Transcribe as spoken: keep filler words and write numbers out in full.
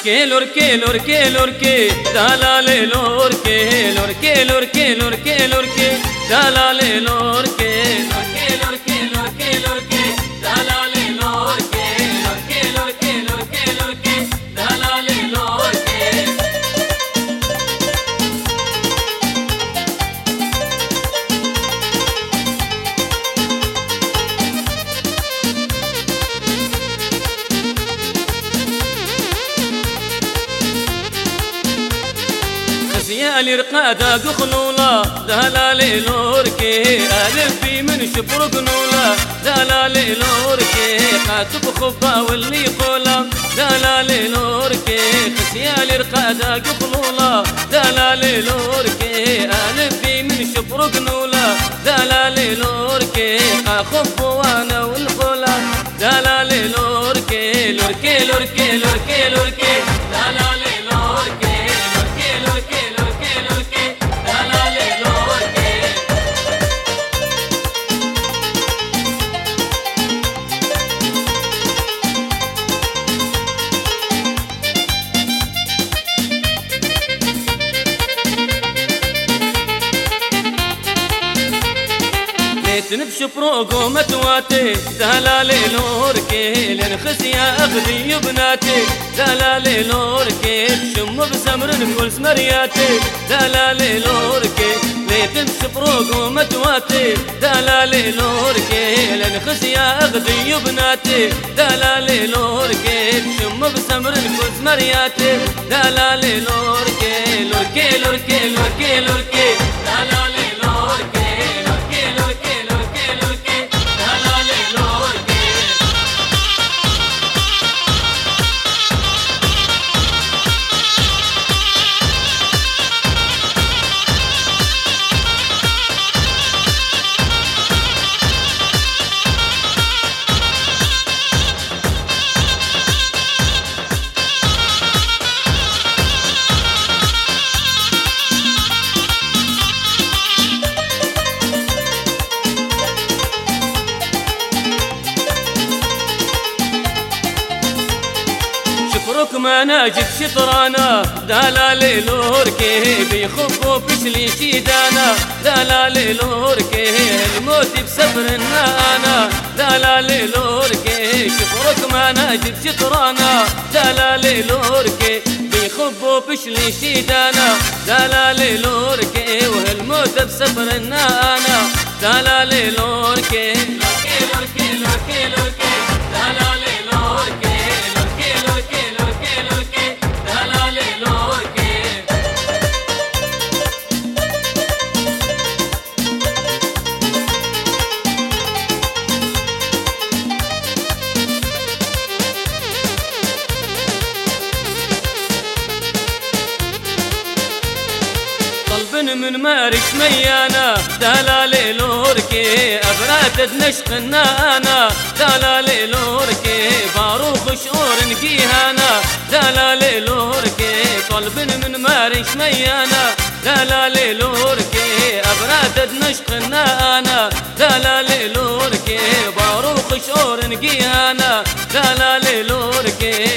لوركي لوركي لوركي لوركي دلالي لوركي لوركي لوركي لوركي لوركي دلالي لوركي لوركي لوركي لوركي لوركي دلالي لوركي لوركي لوركي لوركي لوركي دلالي لوركي خزيالي رقادة قخلولة دلالي لوركي ألف في من شبر قنولة دلالي لوركي قاتب خبا واللي قولة دلالي لوركي خزيالي رقادة قخلولة دلالي لوركي ألف في من شبر قنولة دلالي لوركي أخب وانا والخولة دلالي لوركي لوركي لوركي لوركي لوركي دلالي لوركي تنبش بروق ومتواتي دلالي لوركي لنخسيا أخذي بناتي دلالي لوركي تشم بسمر نقول سمرياتي دلالي لوركي تنبش بروق ومتواتي دلالي لوركي لنخسيا أخذي بناتي دلالي لوركي تشم بسمر نقول سمرياتي دلالي لوركي لوركي لوركي لوركي لوركي دلالي لوركي شفرك ما ناجد شطرانا دلالي لوركي بيخبوا بشلي شيدانا دلالي لوركي الموت بسفرنا انا دلالي لوركي شفرك ما ناجد شطرانا دلالي لوركي بيخبوا بشلي شيدانا دلالي لوركي والموت بسفرنا انا دلالي لوركي لوركي لوركي لوركي لوركي دلالي لوركي من مارك ميانا دلالي لوركي أبراد نشقنا أنا دلالي لوركي باروخ شعور نقيهانا دلالي لوركي قلب من مارك ميانا دلالي لوركي أبراد نشقنا أنا دلالي لوركي باروخ شعور نقيهانا دلالي لوركي